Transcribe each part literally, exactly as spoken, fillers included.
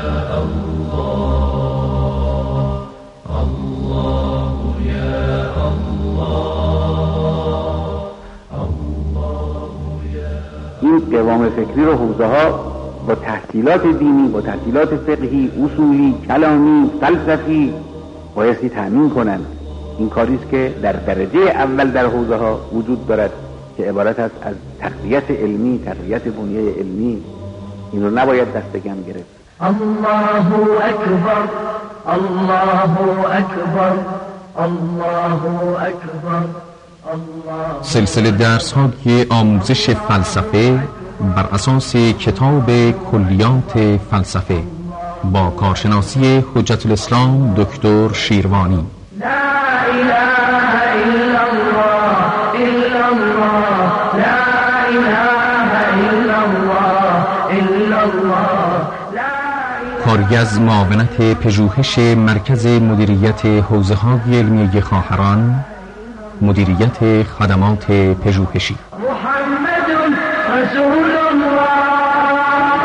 این قوام فکری رو حوزه ها با تحصیلات دینی، با تحصیلات فقهی، اصولی، کلامی، فلسفی بایستی تأمین کنند. این کاریست که در درجه اول در حوزه ها وجود دارد که عبارت است از تقویت علمی، تقویت بنیه علمی. این رو نباید دستگم گرفت. الله اکبر، الله اکبر، الله اکبر. سلسله درس های آموزش فلسفه بر اساس کتاب کلیات فلسفه با کارشناسی حجت الاسلام دکتر شیروانی. لا اله الا الله الا الله، لا اله الا الله الا الله. کاری از معاونت پژوهش مرکز مدیریت حوزه های علمی خواهران، مدیریت خدمات پژوهشی. محمد رسول الله،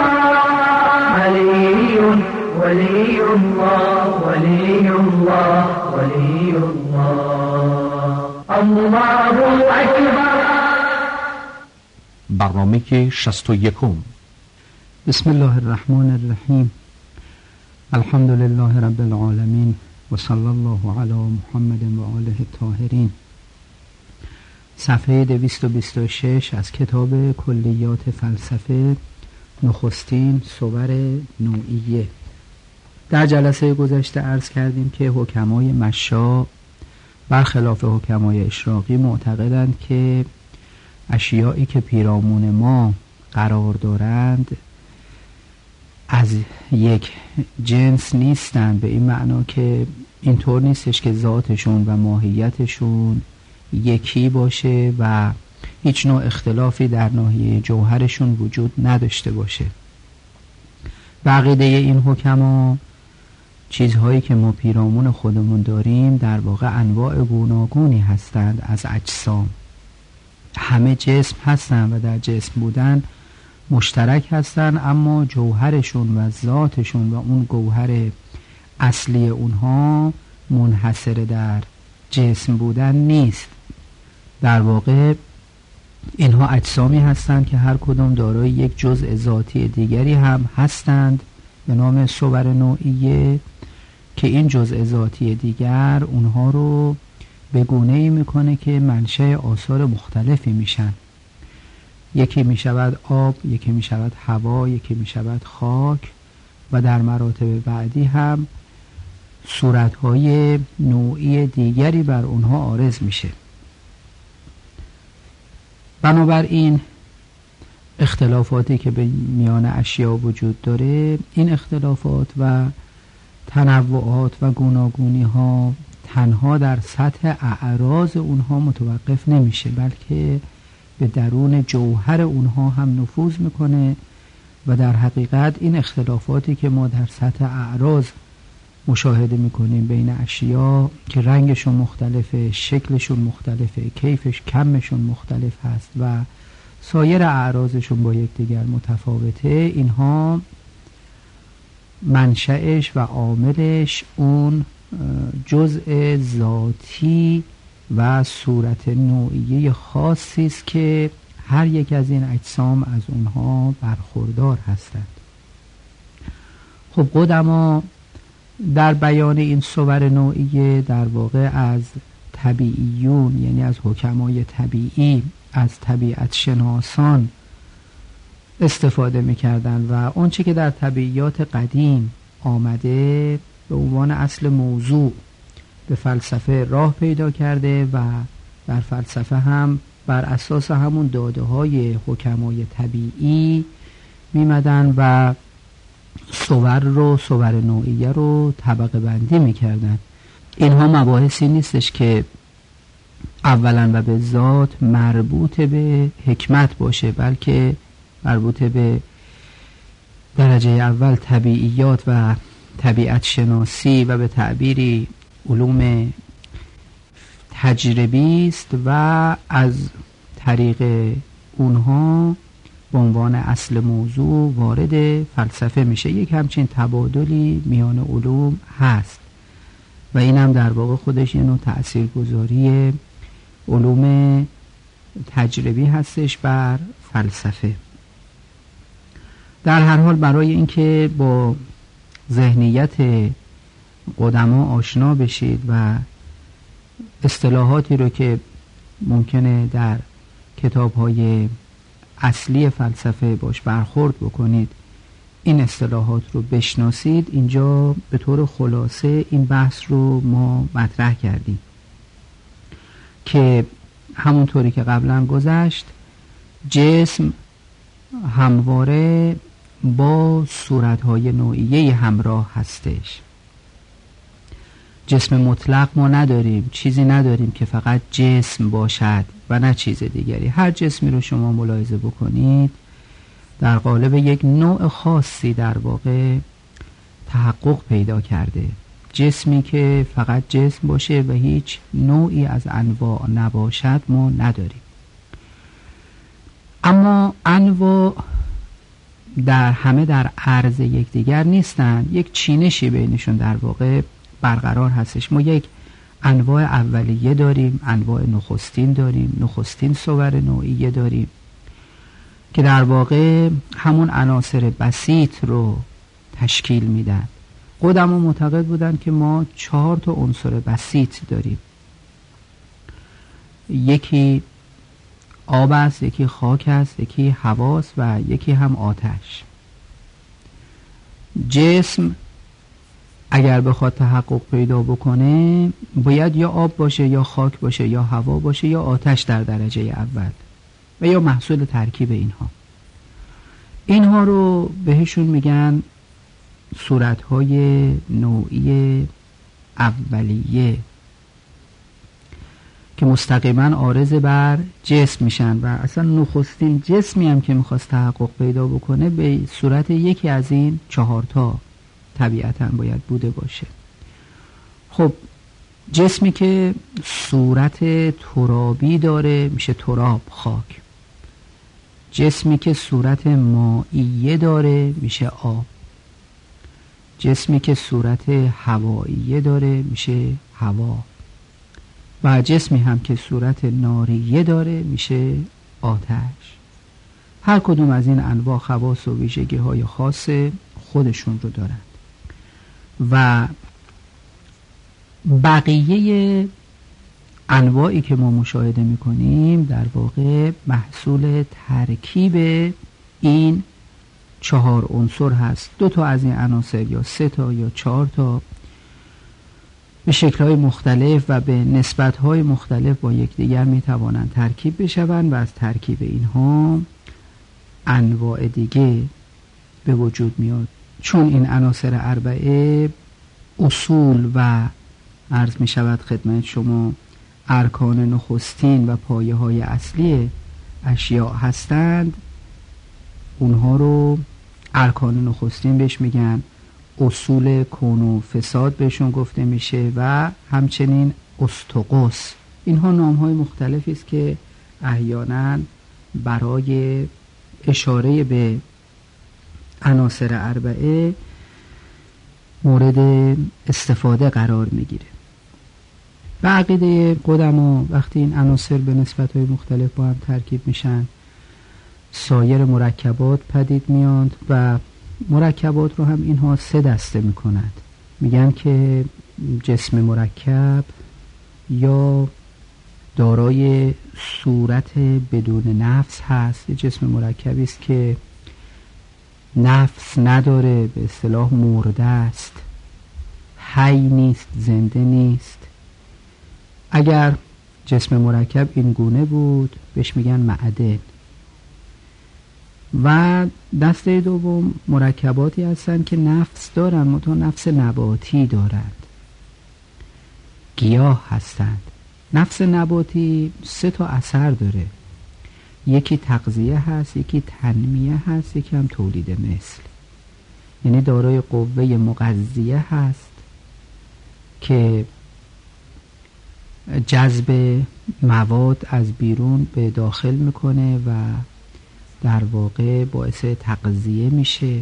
ولی ولی الله، ولی الله، ولی الله. الله اکبر. برنامه شصت و یکم. بسم الله الرحمن الرحیم. الحمد لله رب العالمین و صلی الله علی محمد و آله الطاهرین. صفحه دویست و بیست و شش از کتاب کلیات فلسفه، نخستین صور نوعیه. در جلسه گذشته عرض کردیم که حکمای مشاء برخلاف حکمای اشراقی معتقدند که اشیایی که پیرامون ما قرار دارند از یک جنس نیستند، به این معنا که اینطور نیستش که ذاتشون و ماهیتشون یکی باشه و هیچ نوع اختلافی در ناحیه جوهرشون وجود نداشته باشه. عقیده این حکما چیزهایی که ما پیرامون خودمون داریم در واقع انواع گوناگونی هستند از اجسام. همه جسم هستند و در جسم بودن مشترک هستند، اما جوهرشون و ذاتشون و اون گوهر اصلی اونها منحصر در جسم بودن نیست. در واقع اینها اجسامی هستند که هر کدام دارای یک جزء ذاتی دیگری هم هستند به نام صور نوعیه، که این جزء ذاتی دیگر اونها رو به گونه‌ای میکنه که منشأ آثار مختلفی میشن. یکی میشود آب، یکی میشود هوا، یکی میشود خاک و در مراتب بعدی هم صورتهای نوعی دیگری بر اونها عارض میشه. بنابراین اختلافاتی که به میان اشیا وجود داره، این اختلافات و تنوعات و گوناگونی ها تنها در سطح اعراض اونها متوقف نمیشه، بلکه به درون جوهر اونها هم نفوذ میکنه و در حقیقت این اختلافاتی که ما در سطح اعراض مشاهده میکنیم بین اشیا که رنگشون مختلفه، شکلشون مختلفه، کیفش کمشون مختلف هست و سایر اعراضشون با یکدیگر متفاوته، اینها منشأش و عاملش اون جزء ذاتی و صورت نوعیه خاصی است که هر یک از این اجسام از اونها برخوردار هستند. خب قدما در بیان این صور نوعیه در واقع از طبیعیون، یعنی از حکمای طبیعی، از طبیعت شناسان استفاده می‌کردند و اونچه که در طبیعیات قدیم آمده به عنوان اصل موضوع به فلسفه راه پیدا کرده و در فلسفه هم بر اساس همون داده های حکمای طبیعی میمدن و صور رو صور نوعیه رو طبقه بندی میکردن. اینها مباحثی نیستش که اولا و به ذات مربوط به حکمت باشه، بلکه مربوط به درجه اول طبیعیات و طبیعت شناسی و به تعبیری علوم تجربی است و از طریق اونها به عنوان اصل موضوع وارد فلسفه میشه. یک همچین تبادلی میان علوم هست و این هم در واقع خودش یه نوع تأثیرگذاری علوم تجربی هستش بر فلسفه. در هر حال برای اینکه با ذهنیت قدما آشنا بشید و اصطلاحاتی رو که ممکنه در کتاب‌های اصلی فلسفه باش برخورد بکنید این اصطلاحات رو بشناسید، اینجا به طور خلاصه این بحث رو ما مطرح کردیم که همونطوری که قبلا گذشت جسم همواره با صورت‌های نوعیه همراه هستش. جسم مطلق ما نداریم، چیزی نداریم که فقط جسم باشد و نه چیز دیگری. هر جسمی رو شما ملاحظه بکنید در قالب یک نوع خاصی در واقع تحقق پیدا کرده. جسمی که فقط جسم باشه و هیچ نوعی از انواع نباشد ما نداریم. اما انواع در همه در عرض یکدیگر نیستن، یک چینشی بینشون در واقع برقرار هستش. ما یک انواع اولیه داریم، انواع نخستین داریم، نخستین صور نوعیه داریم که در واقع همون عناصر بسیط رو تشکیل میدن. قدما معتقد بودن که ما چهار تا عنصر بسیط داریم، یکی آب است، یکی خاک است، یکی هواست و یکی هم آتش. جسم اگر بخواد تحقق پیدا بکنه باید یا آب باشه یا خاک باشه یا هوا باشه یا آتش در درجه اول و یا محصول ترکیب اینها. اینها رو بهشون میگن صورتهای نوعی اولیه که مستقیما عارض بر جسم میشن و اصلا نخستین جسمی هم که میخواست تحقق پیدا بکنه به صورت یکی از این چهارتا طبیعتا باید بوده باشه. خب جسمی که صورت ترابی داره میشه تراب، خاک. جسمی که صورت مائیه داره میشه آب. جسمی که صورت هواییه داره میشه هوا و جسمی هم که صورت ناریه داره میشه آتش. هر کدوم از این انواع خواص و ویژگی های خاص خودشون رو دارند و بقیه انواعی که ما مشاهده میکنیم در واقع محصول ترکیب این چهار عنصر هست. دو تا از این عناصر یا سه تا یا چهار تا به شکل‌های مختلف و به نسبت‌های مختلف با یکدیگر میتوانند ترکیب بشوند و از ترکیب اینها انواع دیگه به وجود میاد. چون این عناصر اربعه اصول و عرض می شود خدمت شما ارکان نخستین و پایه های اصلی اشیاء هستند، اونها رو ارکان نخستین بهش میگن، اصول کون و فساد بهشون گفته میشه و همچنین استقص. اینها نام های مختلفی است که احیانا برای اشاره به عناصر اربعه مورد استفاده قرار میگیره. به عقیده قدما وقتی این عناصر به نسبت‌های مختلف با هم ترکیب میشن سایر مرکبات پدید میاند و مرکبات رو هم اینها سه دسته میکنند. میگن که جسم مرکب یا دارای صورت بدون نفس هست، یه جسم مرکبی است که نفس نداره، به اصطلاح مرده است، حی نیست، زنده نیست. اگر جسم مرکب این گونه بود بهش میگن معدن. و دسته دوم مرکباتی هستند که نفس دارن منتها نفس نباتی دارند، گیاه هستند. نفس نباتی سه تا اثر داره، یکی تغذیه هست، یکی تنمیه هست، یکی هم تولید مثل. یعنی دارای قوه مغذیه هست که جذب مواد از بیرون به داخل میکنه و در واقع باعث تغذیه میشه.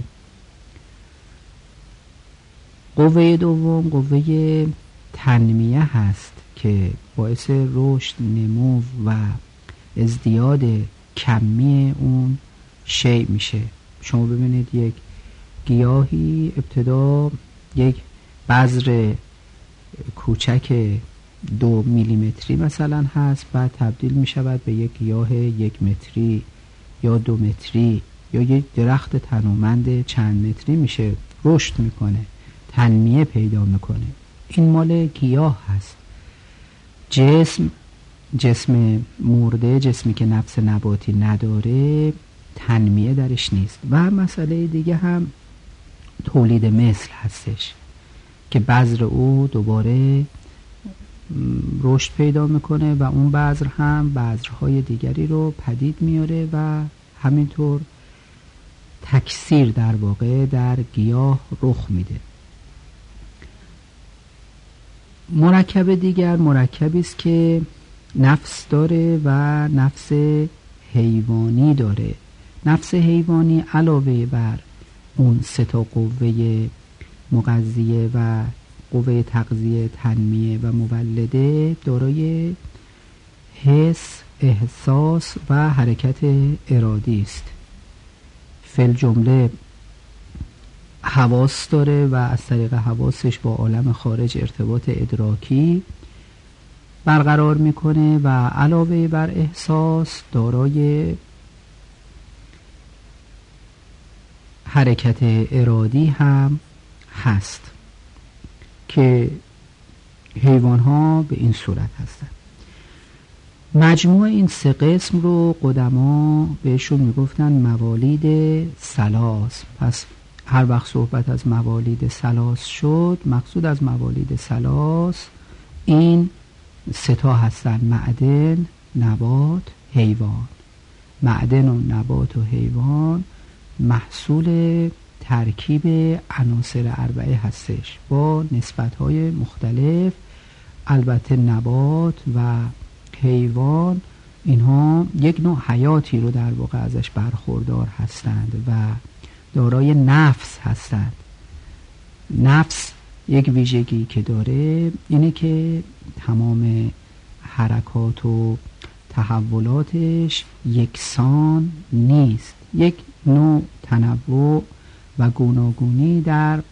قوه دوم قوه تنمیه هست که باعث رشد، نمو و ازدیاد کمی اون شیء میشه. شما ببینید یک گیاهی ابتدا یک بذر کوچک دو میلیمتری مثلا هست، بعد تبدیل می شود به یک گیاه یک متری یا دو متری یا یک درخت تنومند چند متری میشه، رشد میکنه، تنمیه پیدا میکنه. این مال گیاه هست. جسم جسم مرده، جسمی که نفس نباتی نداره، تنمیه درش نیست. و مسئله دیگه هم تولید مثل هستش که بذر او دوباره رشد پیدا میکنه و اون بذر هم بذرهای دیگری رو پدید میاره و همینطور تکثیر در واقع در گیاه رخ میده. مرکب دیگر مرکبی است که نفس داره و نفس حیوانی داره. نفس حیوانی علاوه بر اون سه تا قوه مغذیه و قوه تغذیه، تنمیه و مولده، دارای حس، احساس و حرکت ارادی است. فی جمله حواس داره و از طریق حواسش با عالم خارج ارتباط ادراکی برقرار میکنه و علاوه بر احساس دارای حرکت ارادی هم هست که حیوان ها به این صورت هستند. مجموع این سه قسم رو قدما بهشون میگفتن موالید ثلاث. پس هر وقت صحبت از موالید ثلاث شد، مقصود از موالید ثلاث این سه تا هستن: معدن، نبات، حیوان. معدن و نبات و حیوان محصول ترکیب عناصر اربعه هستش با نسبت‌های مختلف. البته نبات و حیوان اینها یک نوع حیاتی رو در واقع ازش برخوردار هستند و دارای نفس هستند. نفس یک ویژگی که داره اینه که تمام حرکات و تحولاتش یکسان نیست. یک نوع تنوع و گوناگونی در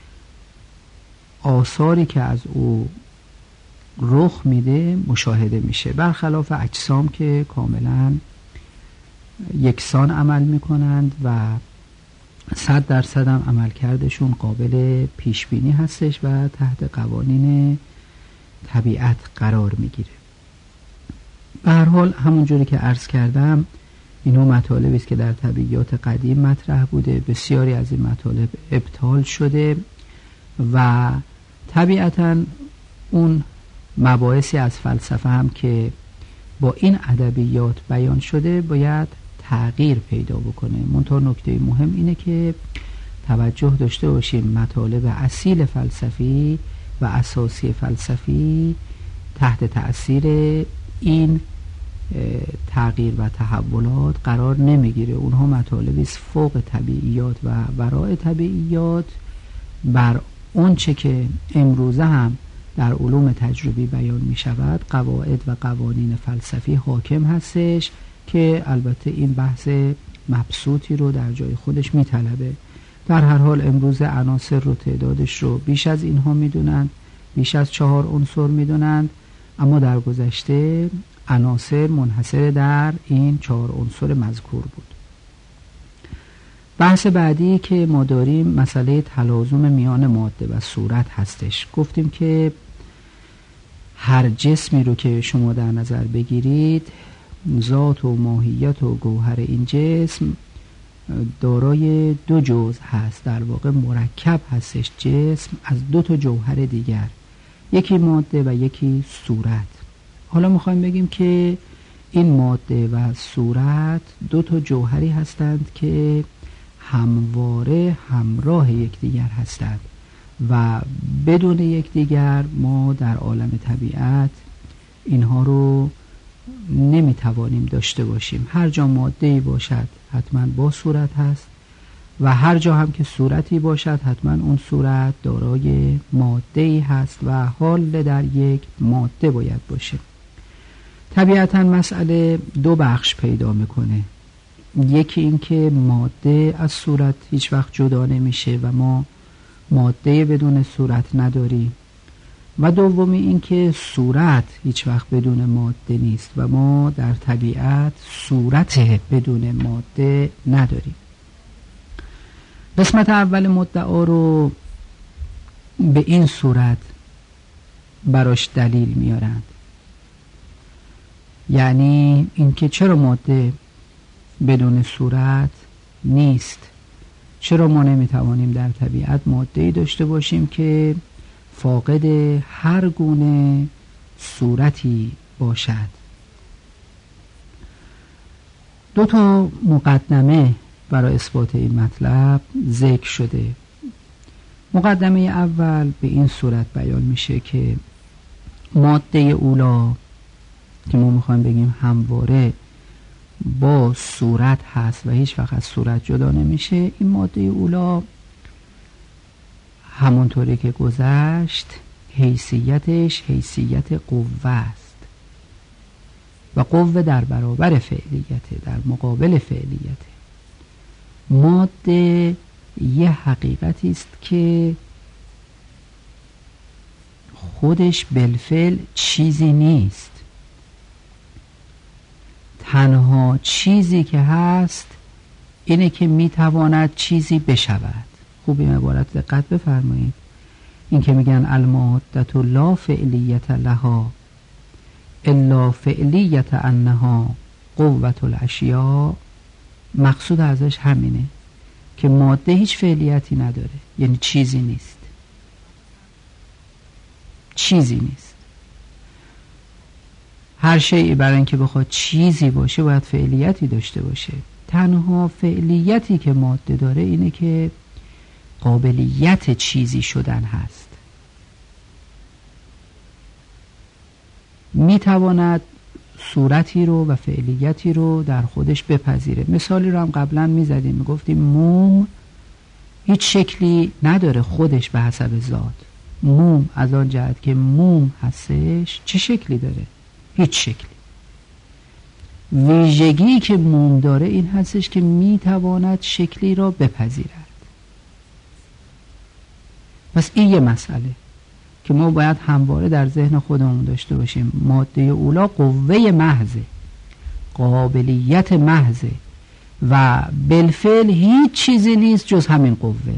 آثاری که از او رخ میده مشاهده میشه، برخلاف اجسام که کاملا یکسان عمل میکنند و صد درصد هم عملکردشون قابل پیش بینی هستش و تحت قوانین طبیعت قرار میگیره. به هر حال همونجوری که عرض کردم اینو مطالبی است که در طبیعیات قدیم مطرح بوده، بسیاری از این مطالب ابطال شده و طبیعتاً اون مباحثی از فلسفه هم که با این ادبیات بیان شده باید تغییر پیدا بکنه. منتها نکته مهم اینه که توجه داشته باشیم مطالب اصیل فلسفی و اساسی فلسفی تحت تأثیر این تغییر و تحولات قرار نمیگیره. اونها مطالبی است فوق طبیعیات و ورای طبیعیات، بر اون چه که امروزه هم در علوم تجربی بیان می شود قواعد و قوانین فلسفی حاکم هستش که البته این بحث مبسوطی رو در جای خودش می طلبه. در هر حال امروز عناصر رو تعدادش رو بیش از اینها می دونند، بیش از چهار عنصر می دونند، اما در گذشته عناصر منحصر در این چهار عنصر مذکور بود. بحث بعدی که ما داریم مسئله تلازم میان ماده و صورت هستش. گفتیم که هر جسمی رو که شما در نظر بگیرید، ذات و ماهیت و گوهر این جسم دارای دو جزء هست، در واقع مرکب هستش جسم از دو تا جوهر دیگر، یکی ماده و یکی صورت. حالا میخوایم بگیم که این ماده و صورت دو تا جوهری هستند که همواره همراه یکدیگر هستند و بدون یکدیگر ما در عالم طبیعت اینها رو نمیتوانیم داشته باشیم. هر جا ماده‌ای باشد حتما با صورت هست و هر جا هم که صورتی باشد حتما اون صورت دارای ماده‌ای هست و حال در یک ماده باید باشه. طبیعتاً مسئله دو بخش پیدا میکنه. یکی این که ماده از صورت هیچ وقت جدا نمیشه و ما ماده بدون صورت نداریم، و دومی این که صورت هیچ وقت بدون ماده نیست و ما در طبیعت صورت بدون ماده نداریم. قسمت اول مدعا رو به این صورت براش دلیل میارند، یعنی اینکه چرا ماده بدون صورت نیست، چرا ما نمیتوانیم در طبیعت ماده‌ای داشته باشیم که فاقد هر گونه صورتی باشد. دو تا مقدمه برای اثبات این مطلب ذکر شده. مقدمه اول به این صورت بیان میشه که ماده اولا که ما میخوایم بگیم همواره با صورت هست و هیچ وقت از صورت جدا نمیشه، این ماده اولا همونطوری که گذشت حیثیتش حیثیت قوه است و قوه در برابر فعلیته، در مقابل فعلیته. ماده یه حقیقتی است که خودش بالفعل چیزی نیست، تنها چیزی که هست اینه که میتواند چیزی بشود. خوب این عبارت دقت بفرمایید. این که میگن المادة لا فعلیت لها الا فعلیت انها قوة الاشیاء، مقصود ازش همینه که ماده هیچ فعلیتی نداره، یعنی چیزی نیست، چیزی نیست. هر شیئی برای اینکه بخواد چیزی باشه باید فعلیتی داشته باشه. تنها فعلیتی که ماده داره اینه که قابلیت چیزی شدن هست. میتواند صورتی رو و فعلیتی رو در خودش بپذیره. مثالی رو هم قبلا میزدیم، میگفتیم موم هیچ شکلی نداره خودش به حسب ذات. موم از آن جهت که موم هستش چه شکلی داره؟ هیچ شکلی. ویژگی که موم داره این هستش که میتواند شکلی را بپذیرد. پس این یه مسئله که ما باید همواره در ذهن خودمون داشته باشیم. ماده اولا قوه محضه، قابلیت محضه و بالفعل هیچ چیزی نیست جز همین قوه.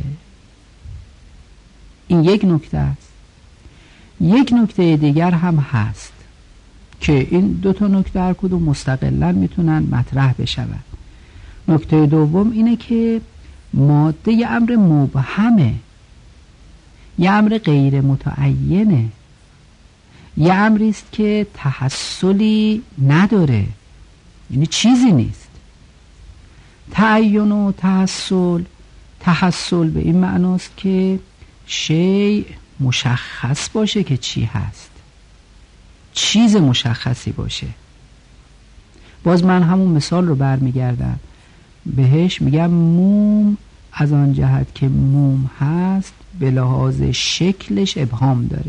این یک نکته است. یک نکته دیگر هم هست که این دو تا نکته هر کدوم مستقلاً میتونن مطرح بشون. نکته دوم اینه که ماده یه امر مبهمه، یه امر غیر متعینه، یه امری است که تحصلی نداره، یعنی چیزی نیست. تعین و تحصل، تحصل به این معناست که شیء مشخص باشه که چی هست، چیز مشخصی باشه. باز من همون مثال رو برمیگردم بهش، میگم موم از آن جهت که موم هست به لحاظ شکلش ابهام داره،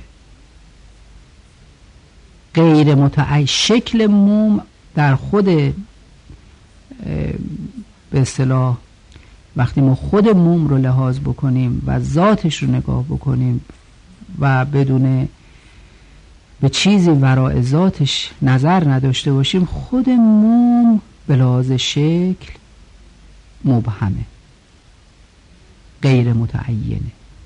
غیر متعین. شکل موم در خود به اصطلاح وقتی ما خود موم رو لحاظ بکنیم و ذاتش رو نگاه بکنیم و بدون به چیزی ورای ذاتش نظر نداشته باشیم، خود موم به لحاظ شکل مبهمه، غیر متعینه.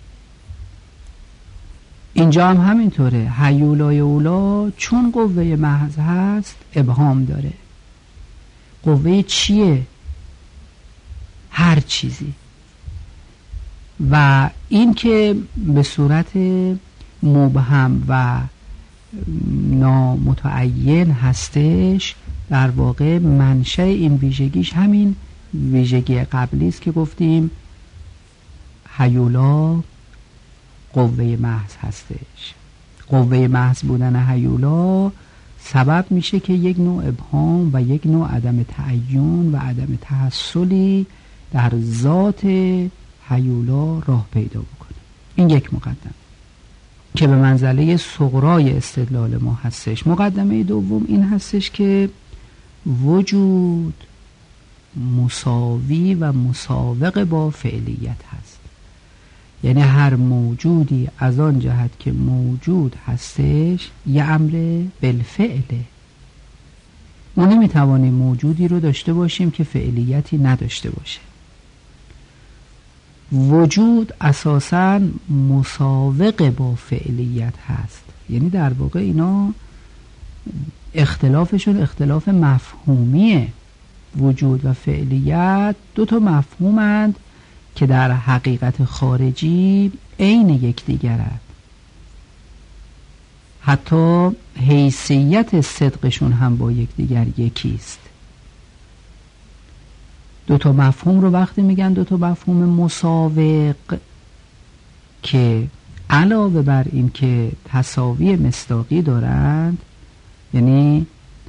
اینجا هم همینطوره. هیولای اولا چون قوه محض هست ابهام داره. قوه چیه؟ هر چیزی. و این که به صورت مبهم و نامتعین هستش، در واقع منشأ این ویژگیش همین ویژگی قبلی است که گفتیم هیولا قوه محض هستش. قوه محض بودن هیولا سبب میشه که یک نوع ابهام و یک نوع عدم تعین و عدم تحصلی در ذات هیولا راه پیدا بکنه. این یک مقدمه که به منزله صغرای استدلال ما هستش. مقدمه دوم این هستش که وجود مساوی و مساوق با فعلیت هست، یعنی هر موجودی از آن جهت که موجود هستش یه امر بالفعله. ما نمیتوانیم موجودی رو داشته باشیم که فعلیتی نداشته باشه. وجود اساساً مساوق با فعلیت هست، یعنی در واقع اینا اختلافشون اختلاف مفهومیه. وجود و فعلیت دو تا مفهومند که در حقیقت خارجی عین یکدیگرند. حتی حیثیت صدقشون هم با یکدیگر یکیست. دو تا مفهوم رو وقتی میگن دو تا مفهوم مساوق که علاوه بر این که تساوی مصداقی دارند، یعنی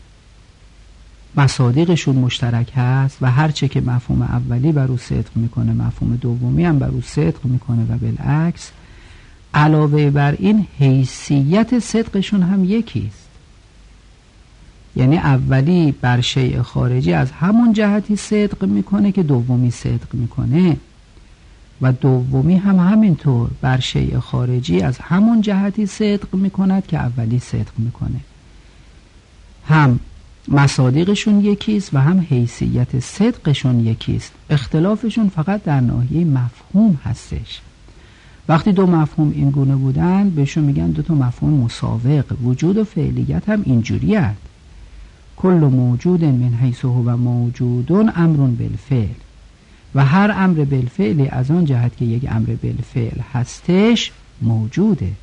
مصادیقشون مشترک هست و هرچه که مفهوم اولی بر او صدق میکنه مفهوم دومی هم بر او صدق میکنه و بالعکس، علاوه بر این حیثیت صدقشون هم یکیست. یعنی اولی بر شیء خارجی از همون جهتی صدق میکنه که دومی صدق میکنه و دومی هم همینطور بر شیء خارجی از همون جهتی صدق میکند که اولی صدق میکنه. هم مصادیقشون یکیست و هم حیثیت صدقشون یکیست. اختلافشون فقط در ناحیه مفهوم هستش. وقتی دو مفهوم این گونه بودن بهشون میگن دو تا مفهوم مساوق. وجود و فعلیت هم اینجوری هست. کل موجود من حیث هو موجود امر بالفعل، و هر امر بالفعلی از آن جهت که یک امر بالفعل هستش موجوده.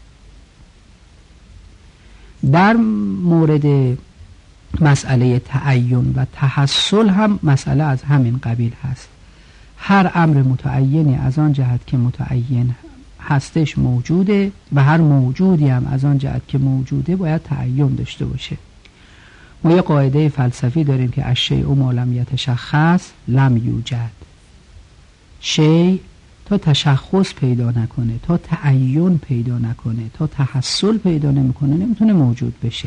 در مورد مسئله تعین و تحصل هم مسئله از همین قبیل هست. هر امر متعینی از آن جهت که متعین هستش موجوده و هر موجودی هم از آن جهت که موجوده باید تعین داشته باشه. ما یه قاعده فلسفی داریم که الشیء ما لم یتشخص لم یوجد. شیء تا تشخص پیدا نکنه، تا تعین پیدا نکنه، تا تحصل پیدا نمیکنه نمیتونه موجود بشه.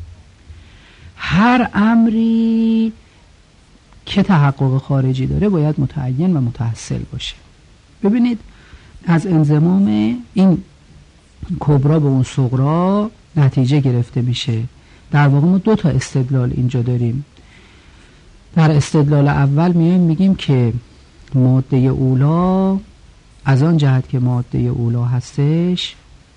هر امری که تحقق خارجی داره باید متعین و متحصل باشه. ببینید از انضمام این کبرا به اون صغرا نتیجه گرفته میشه. در واقع ما دو تا استدلال اینجا داریم. در استدلال اول میایم میگیم که ماده اولا از آن جهت که ماده اولا هستش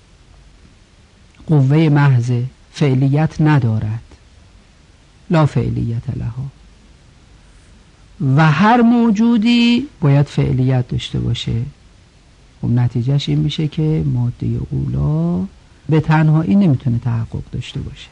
قوه محض، فعلیت ندارد، لا فعلیت لها، و هر موجودی باید فعلیت داشته باشه. خب نتیجهش این میشه که ماده اولا به تنهایی نمیتونه تحقق داشته باشه.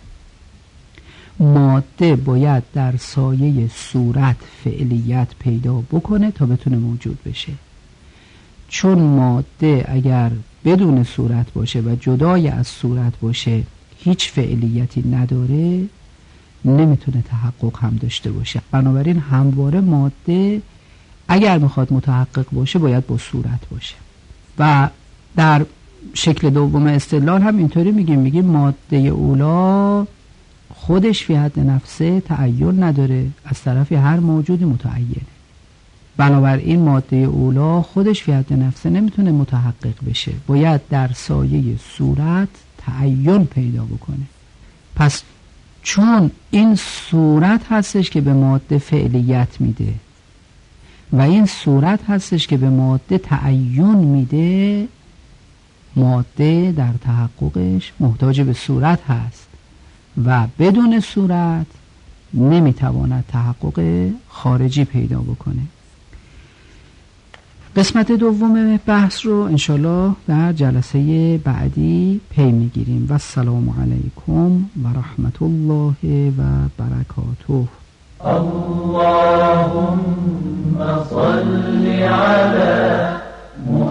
ماده باید در سایه صورت فعلیت پیدا بکنه تا بتونه موجود بشه. چون ماده اگر بدون صورت باشه و جدای از صورت باشه هیچ فعلیتی نداره نمیتونه تحقق هم داشته باشه. بنابراین همواره ماده اگر میخواد متحقق باشه باید با صورت باشه. و در شکل دوم استدلال هم اینطوری میگیم میگیم ماده اولا خودش فی حد نفسه تعین نداره، از طرف هر موجودی متعینه. بنابراین ماده اولا خودش فی حد نفسه نمیتونه متحقق بشه، باید در سایه صورت تعین پیدا بکنه. پس چون این صورت هستش که به ماده فعلیت میده و این صورت هستش که به ماده تعین میده، ماده در تحققش محتاج به صورت هست و بدون صورت نمیتواند تحقق خارجی پیدا بکنه. قسمت دوم بحث رو انشالله در جلسه بعدی پی میگیریم. و السلام علیکم و رحمت الله و برکاته. اللهم صل على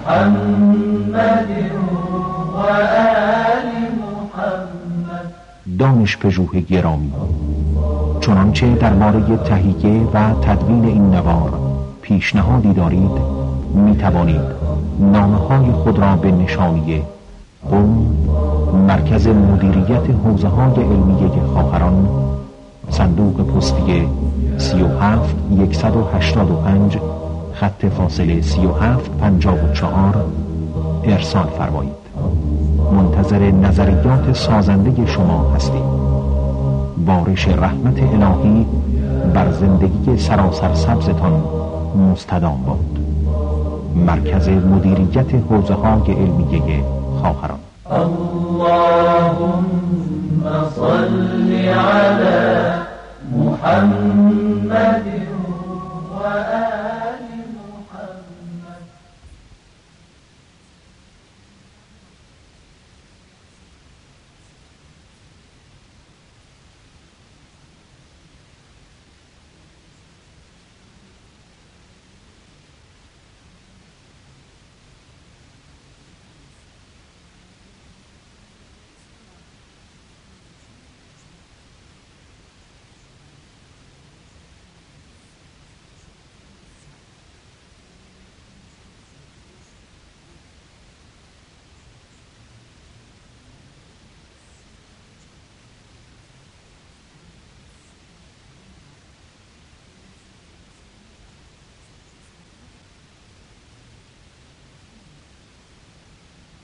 محمد و آل محمد. دانش پژوه گرامی، چنانچه درباره تهیه و تدوین این نوار پیشنهادی دارید می توانید نامه های خود را به نشانیه قم، مرکز مدیریت حوزه های علمیه خواهران، صندوق پستی سی و هفت صد و هشتاد و پنج، خط فاصله سی و هفت پنجاه و چهار ارسال فرمایید. منتظر نظریات سازنده شما هستیم. بارش رحمت الهی بر زندگی سراسر سبزتان مستدام باد. مرکز مدیریت حوزه های علمیه خواهران. اللهم صل على محمد